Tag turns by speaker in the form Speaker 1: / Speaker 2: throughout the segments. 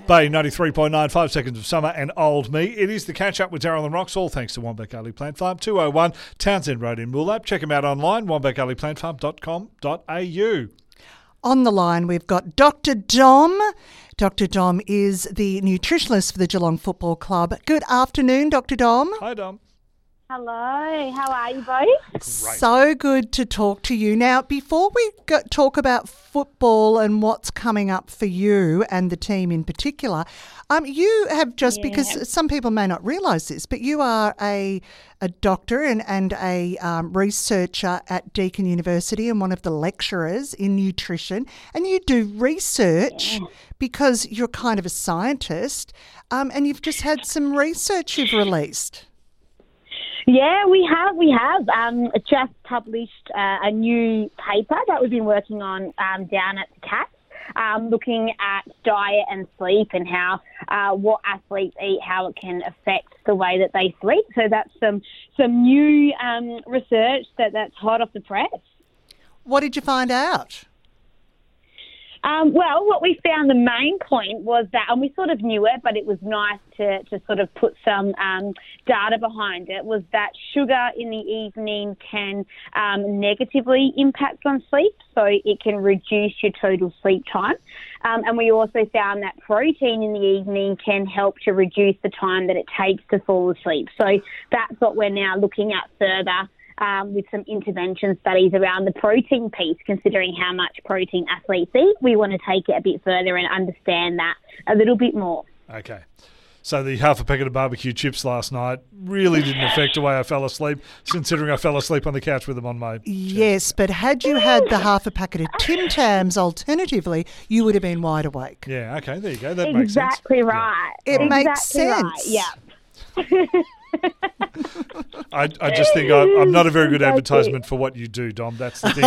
Speaker 1: Bay 93.9, 5 seconds of summer and old me. It is the catch up with Daryl and Rocks, all thanks to Wombat Gully Plant Farm, 201 Townsend Road in Moolap. Check them out online, wombatgullyplantfarm.com.au.
Speaker 2: On the line, we've got Dr. Dom. Dr. Dom is the nutritionist for the Geelong Football Club. Good afternoon, Dr. Dom.
Speaker 1: Hi, Dom.
Speaker 3: Hello, how are you both?
Speaker 1: Great.
Speaker 2: So good to talk to you. Now, before we talk about football and what's coming up for you and the team in particular, you have just, because some people may not realise this, but you are a doctor and a researcher at Deakin University and one of the lecturers in nutrition, and you do research because you're kind of a scientist, and you've just had some research you've released.
Speaker 3: Yeah, we have just published a new paper that we've been working on down at the CATS, looking at diet and sleep and how what athletes eat, how it can affect the way that they sleep. So that's some new research that's hot off the press.
Speaker 2: What did you find out?
Speaker 3: Well, what we found, the main point was that, and we sort of knew it, but it was nice to sort of put some data behind it, was that sugar in the evening can negatively impact on sleep, so it can reduce your total sleep time. And we also found that protein in the evening can help to reduce the time that it takes to fall asleep. So that's what we're now looking at further. With some intervention studies around the protein piece, considering how much protein athletes eat. We want to take it a bit further and understand that a little bit more.
Speaker 1: Okay. So the half a packet of barbecue chips last night really didn't affect the way I fell asleep, considering I fell asleep on the couch with them on my chest.
Speaker 2: Yes, but had you had the half a packet of Tim Tams alternatively, you would have been wide awake.
Speaker 1: Yeah, okay, there you go. That makes sense.
Speaker 3: Exactly right.
Speaker 2: It makes sense.
Speaker 3: Right. Yeah.
Speaker 1: I just think I'm not a very good advertisement for what you do, Dom. That's the thing.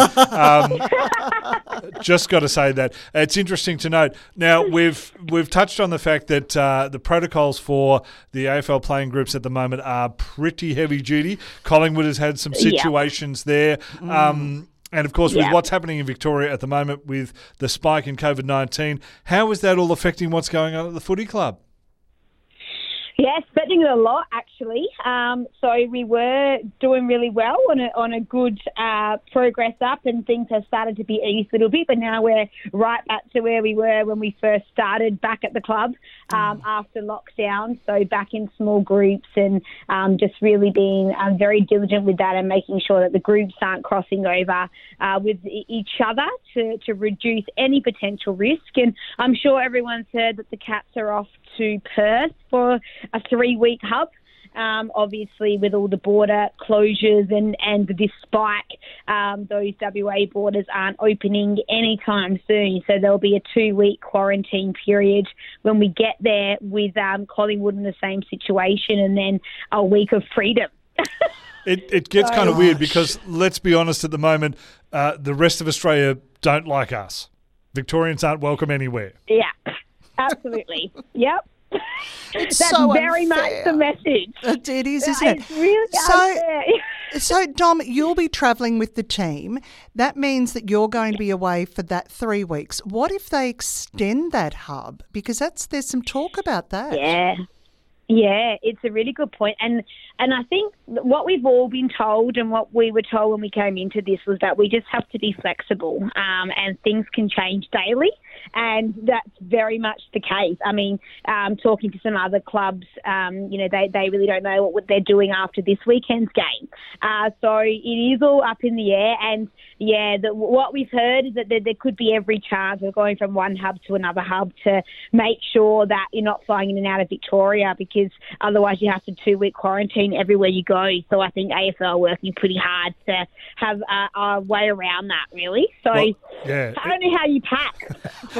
Speaker 1: Just got to say that. It's interesting to note. Now, we've touched on the fact that the protocols for the AFL playing groups at the moment are pretty heavy duty. Collingwood has had some situations there. And, of course, with what's happening in Victoria at the moment with the spike in COVID-19, how is that all affecting what's going on at the footy club?
Speaker 3: Yes, affecting it a lot, actually. So we were doing really well on a good progress up, and things have started to be eased a little bit, but now we're right back to where we were when we first started back at the club after lockdown. So back in small groups and just really being very diligent with that and making sure that the groups aren't crossing over with each other to reduce any potential risk. And I'm sure everyone's heard that the Cats are off to Perth for a 3-week hub. Obviously, with all the border closures and this spike, those WA borders aren't opening anytime soon. So there'll be a 2-week quarantine period when we get there with Collingwood in the same situation, and then a week of freedom.
Speaker 1: It gets kind of weird because, let's be honest, at the moment, the rest of Australia don't like us. Victorians aren't welcome anywhere.
Speaker 3: Yeah. Absolutely. Yep.
Speaker 2: It's
Speaker 3: That's
Speaker 2: so
Speaker 3: very
Speaker 2: unfair.
Speaker 3: much the message.
Speaker 2: It is, isn't it?
Speaker 3: It's really unfair.
Speaker 2: So, Dom, you'll be travelling with the team. That means that you're going to be away for that 3 weeks. What if they extend that hub? Because there's some talk about that.
Speaker 3: Yeah, it's a really good point. And I think what we've all been told and what we were told when we came into this was that we just have to be flexible and things can change daily. And that's very much the case. I mean, talking to some other clubs, they really don't know what they're doing after this weekend's game. So it is all up in the air. And, what we've heard is that there could be every chance of going from one hub to another hub to make sure that you're not flying in and out of Victoria, because otherwise you have to 2-week quarantine everywhere you go. So I think AFL are working pretty hard to have a way around that, really. So I don't know how you pack.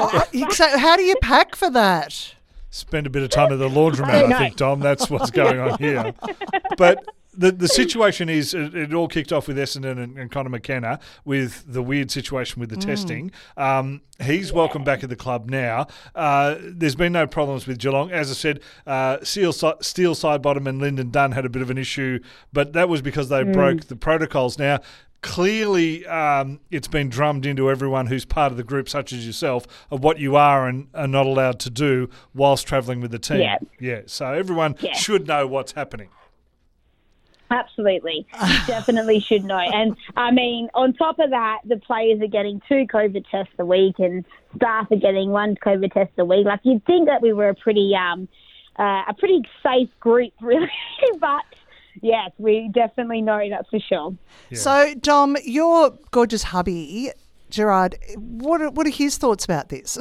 Speaker 2: So how do you pack for that?
Speaker 1: Spend a bit of time at the laundromat, I think, Dom. That's what's going on here. But the situation is, it all kicked off with Essendon and Connor McKenna with the weird situation with the testing. He's welcome back at the club now. There's been no problems with Geelong. As I said, Steel Sidebottom and Lyndon Dunn had a bit of an issue, but that was because they broke the protocols. Now, clearly it's been drummed into everyone who's part of the group, such as yourself, of what you are and are not allowed to do whilst travelling with the team. Yeah. So everyone should know what's happening.
Speaker 3: Absolutely. You definitely should know. And, I mean, on top of that, the players are getting 2 COVID tests a week and staff are getting 1 COVID test a week. Like, you'd think that we were a pretty safe group, really. But, yes, we definitely know, that's for sure.
Speaker 2: Yeah. So, Dom, your gorgeous hubby, Gerard, what are his thoughts about this?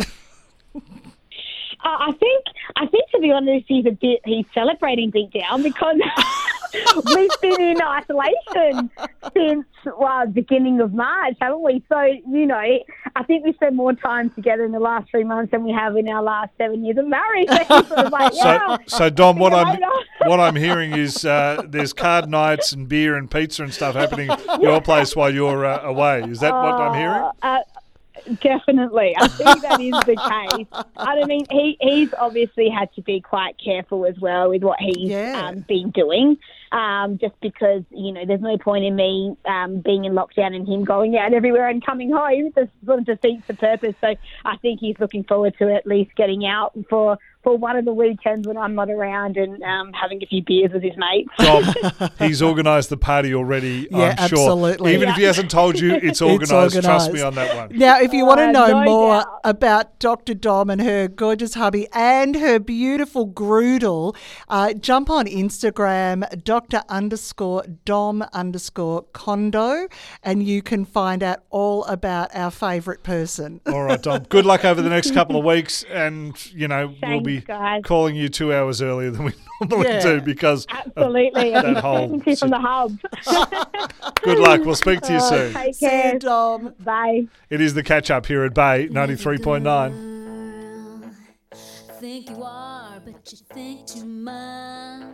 Speaker 3: I think to be honest, he's celebrating deep down because we've been in isolation since beginning of March, haven't we? So, you know, I think we spent more time together in the last 3 months than we have in our last 7 years of marriage.
Speaker 1: So Dom, what I'm hearing is there's card nights and beer and pizza and stuff happening at your place while you're away. Is that what I'm hearing?
Speaker 3: Definitely. I think that is the case. I mean, he's obviously had to be quite careful as well with what he's been doing, just because, you know, there's no point in me being in lockdown and him going out everywhere and coming home. This sort of defeats the purpose. So I think he's looking forward to at least getting out for one of the weekends when I'm not around and having a few beers with his mates.
Speaker 1: Dom, he's organised the party already, I'm sure.
Speaker 2: Absolutely.
Speaker 1: Even if he hasn't told you, it's organised. Trust me on that one.
Speaker 2: Now, if you want to know more about Dr. Dom and her gorgeous hubby and her beautiful Groodle, jump on Instagram, Dr_Dom_Condo, and you can find out all about our favourite person.
Speaker 1: All right, Dom. Good luck over the next couple of weeks, and, you know, we'll be calling you 2 hours earlier than we normally do because
Speaker 3: absolutely
Speaker 1: that whole
Speaker 3: from the hub.
Speaker 1: Good luck. We'll speak to you soon.
Speaker 3: Take care.
Speaker 2: See you, Dom.
Speaker 3: Bye.
Speaker 1: It is the catch up here at Bay 93.9.
Speaker 4: Think you are, but you think too much.